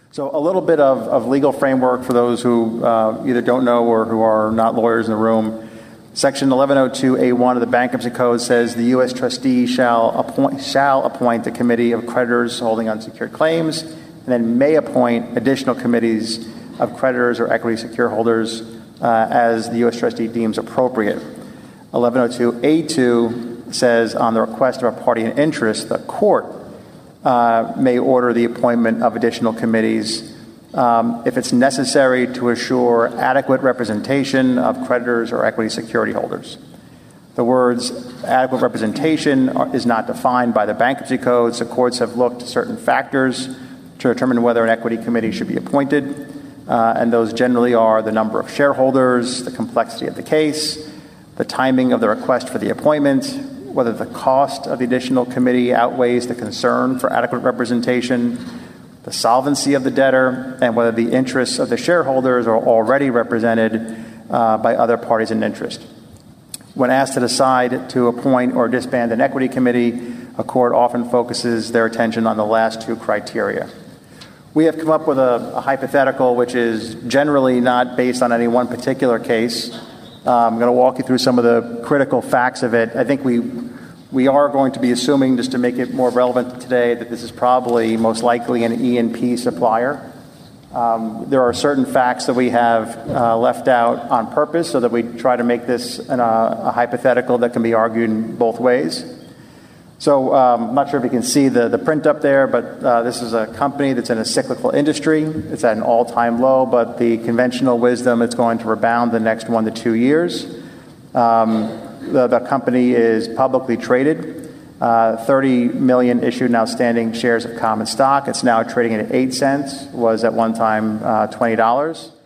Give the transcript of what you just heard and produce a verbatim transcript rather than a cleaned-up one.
So a little bit of, of legal framework for those who uh, either don't know or who are not lawyers in the room. Section eleven oh two A one of the Bankruptcy Code says the U S trustee shall appoint, shall appoint a committee of creditors holding unsecured claims, and then may appoint additional committees of creditors or equity secure holders uh, as the U S trustee deems appropriate. eleven oh two A two says on the request of a party in interest, the court Uh, may order the appointment of additional committees um, if it's necessary to assure adequate representation of creditors or equity security holders. The words adequate representation are, is not defined by the Bankruptcy Code, so courts have looked at certain factors to determine whether an equity committee should be appointed, uh, and those generally are the number of shareholders, the complexity of the case, the timing of the request for the appointment, whether the cost of the additional committee outweighs the concern for adequate representation, the solvency of the debtor, and whether the interests of the shareholders are already represented uh, by other parties in interest. When asked to decide to appoint or disband an equity committee, a court often focuses their attention on the last two criteria. We have come up with a, a hypothetical which is generally not based on any one particular case. Uh, I'm going to walk you through some of the critical facts of it. I think we we are going to be assuming, just to make it more relevant today, that this is probably most likely an E and P supplier. Um, there are certain facts that we have uh, left out on purpose so that we try to make this an, uh, a hypothetical that can be argued in both ways. So um, I'm not sure if you can see the, the print up there, but uh, this is a company that's in a cyclical industry. It's at an all-time low, but the conventional wisdom, it's going to rebound the next one to two years. Um, the, the company is publicly traded, uh, thirty million issued and outstanding shares of common stock. It's now trading at eight cents, was at one time uh, twenty dollars.